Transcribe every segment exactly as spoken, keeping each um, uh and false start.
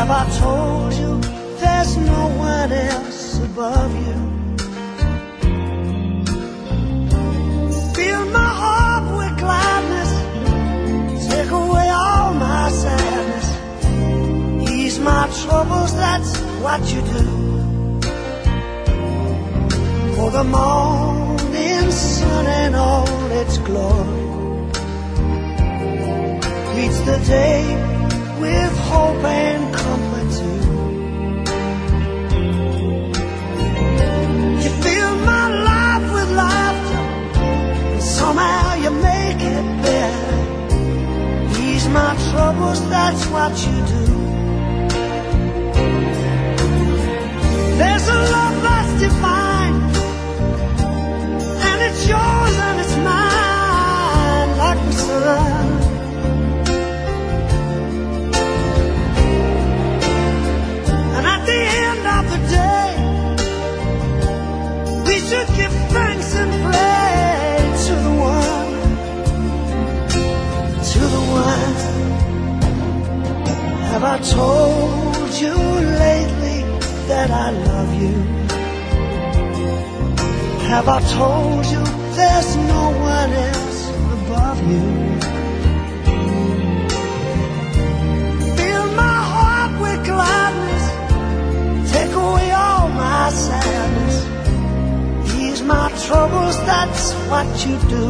Have I told you there's no one else above you? Fill my heart with gladness, take away all my sadness, ease my troubles, that's what you do. For the morning sun and all its glory greets the day with hope and comfort too. You fill my life with laughter, and somehow you make it better. Ease my troubles, that's what you do. There's a love that's divine, and it's yours and it's mine, like the sun. Give thanks and pray to the one, to the one. Have I told you lately that I love you? Have I told you there's no one else above you? Fill my heart with gladness, take away all my sadness, my troubles, that's what you do.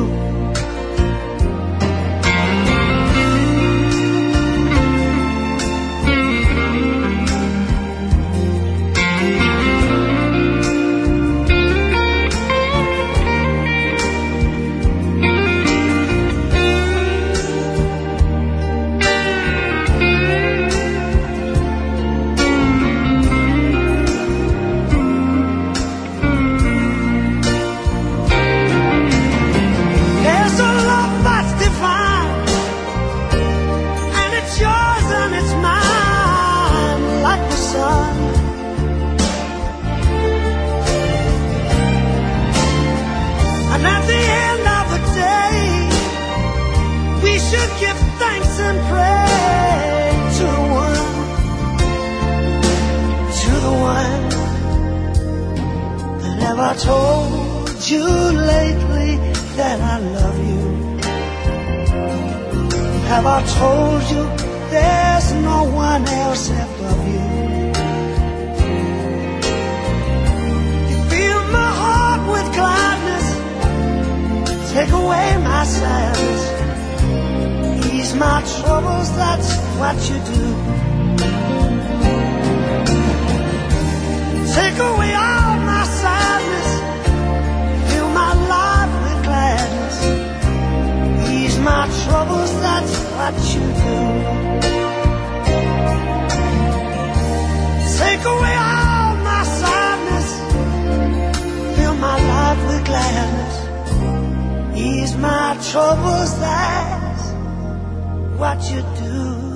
Give thanks and pray to the one, to the one. And have I told you lately that I love you? Have I told you there's no one else above you? You fill my heart with gladness, take away my sadness, ease my troubles, that's what you do. Take away all my sadness, fill my life with gladness, ease my troubles, that's what you do. Take away all my sadness, fill my life with gladness, ease my troubles, that's what you do.